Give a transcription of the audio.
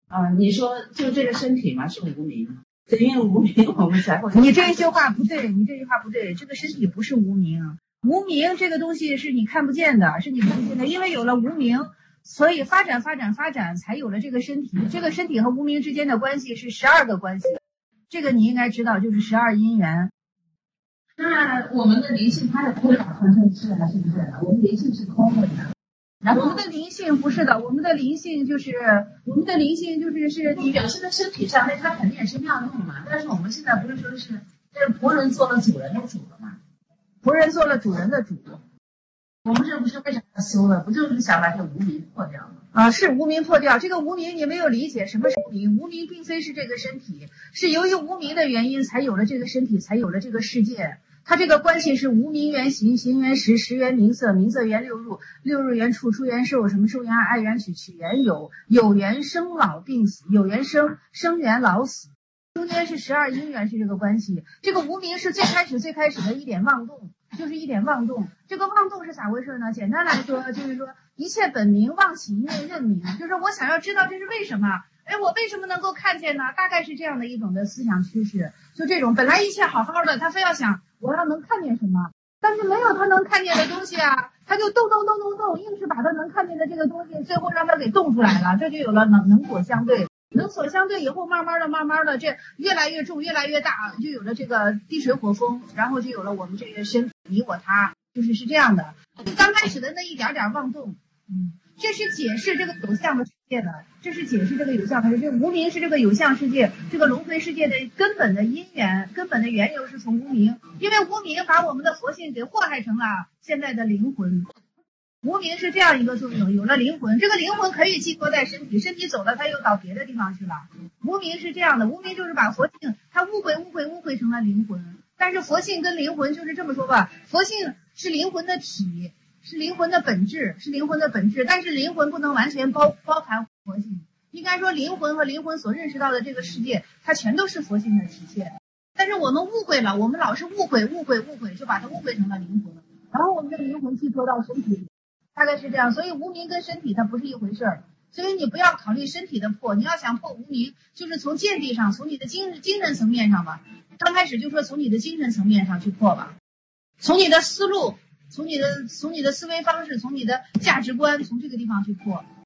你说就这个身体嘛是无名，因为无名我们才会。 你这句话不对，这个身体不是无名，无名这个东西是你看不见的，是你看不见的，因为有了无名，所以发展，才有了这个身体。这个身体和无名之间的关系是12个关系，这个你应该知道，就是12因缘。 那我们的灵性它的推导成成是还是不是？我们灵性是空的呀。 然后我们的灵性不是的，我们的灵性就是你表现在身体上，那它肯定也是妙用嘛。但是我们现在不是说是这仆人做了主人的主了嘛？ 仆人做了主人的主。 我们这不是为啥要修了？不就是想把这无名破掉吗？ 是无名破掉。这个无名你没有理解什么是无名。无名并非是这个身体，是由于无名的原因才有了这个身体，才有了这个世界。它这个关系是无名缘行，行缘识，识缘名色，名色缘六入，六入缘处，处缘受，什么受缘爱缘取，取缘有，有缘生老病死，有缘生，生缘老死，中间是12因缘是这个关系。这个无名是最开始的一点妄动，就是一点妄动。这个妄动是咋回事呢？简单来说就是说一切本名妄起一念认名，就是我想要知道这是为什么。我为什么能够看见呢？大概是这样的一种的思想趋势。就这种本来一切好好的，他非要想我要能看见什么，但是没有他能看见的东西啊，他就动，硬是把他能看见的这个东西最后让他给动出来了，这就有了能所相对。能所相对以后，慢慢的这越来越重，越来越大，就有了这个地水火风，然后就有了我们这个身体你我他，是这样的。刚开始的那一点点妄动，这是解释这个有相的世界的，这无名是这个有相世界，这个轮回世界的根本的因缘，根本的缘由是从无名，因为无名把我们的佛性给祸害成了现在的灵魂。无名是这样一个作用，有了灵魂，这个灵魂可以寄托在身体，身体走了，它又到别的地方去了。无名是这样的，无名就是把佛性，它误会成了灵魂。但是佛性跟灵魂就是这么说吧，佛性是灵魂的体，是灵魂的本质，但是灵魂不能完全包含佛性。应该说灵魂和灵魂所认识到的这个世界，它全都是佛性的体现。但是我们误会了，我们老是误会，就把它误会成了灵魂，然后我们的灵魂寄托到身体里，大概是这样。所以无名跟身体它不是一回事儿，所以你不要考虑身体的破，你要想破无名，就是从见地上，从你的精神层面上吧。刚开始就说从你的精神层面上去破吧，从你的思路，从你的思维方式，从你的价值观，从这个地方去破。